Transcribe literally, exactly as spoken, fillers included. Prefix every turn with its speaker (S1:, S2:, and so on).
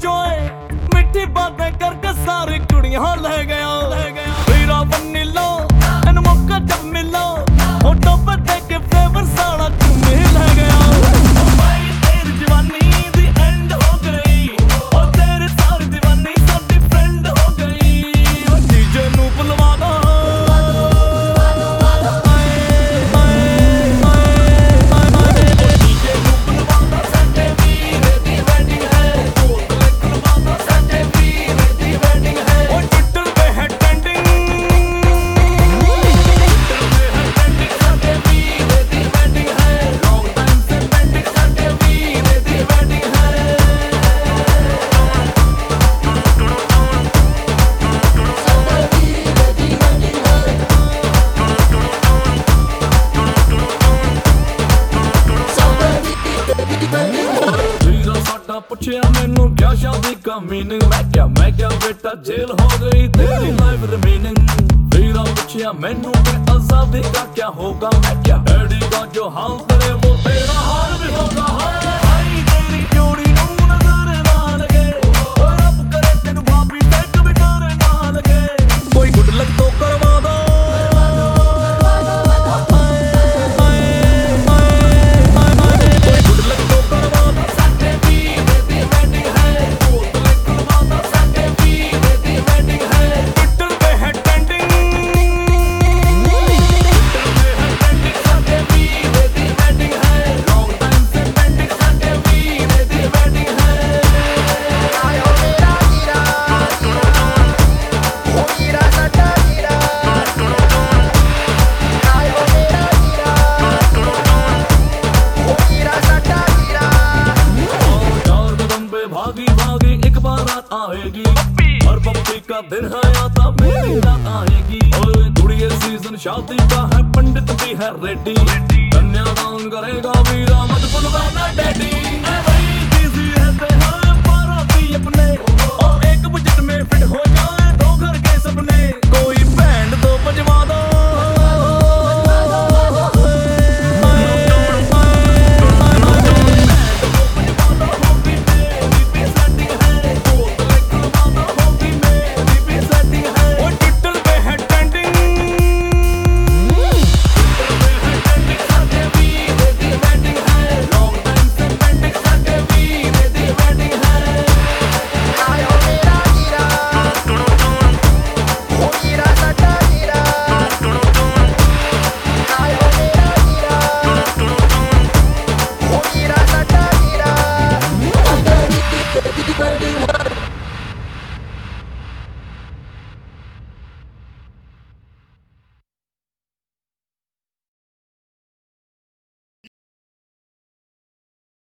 S1: चोए मिठी बातें करके सारी कुड़ियां ले गया हीरा बन्नी लो इन मौका जब मिलो होटो पे देख के फ्लेवर सारा तुम्हें ले गया भाई तेरी जवानी दी एंड हो गई और तेरी सारी दीवानी साडी फ्रेंड हो गई डीजे नू बुलवा दो पुछया मैनू क्या शादी का मीनिंग मैं क्या मैं क्या बेटा जेल हो गई तेरी लाइफ रिमेनिंग वीरा पुछया मैनू के आजादी का क्या होगा मैं क्या डैडी का जो हाल करे वो तेरा हाल भी होगा भाई तेरी जोड़ी नू नजर ना लगे और अब करे तेनू भाभी ते कभी डर ना लगे कोई गुड लक तो करवा दो भागी भागी एक बारात आएगी हर पप्पी का दिन है आता मेरी रात आएगी और गुड़िया सीजन शादी का है पंडित भी है रेडी कन्यादान करेगा वीरा मत बुलवाना डैडी भाई बिजी रहते हैं बाराती अपने और एक बजट में फिट हो जाए दो घर के सपने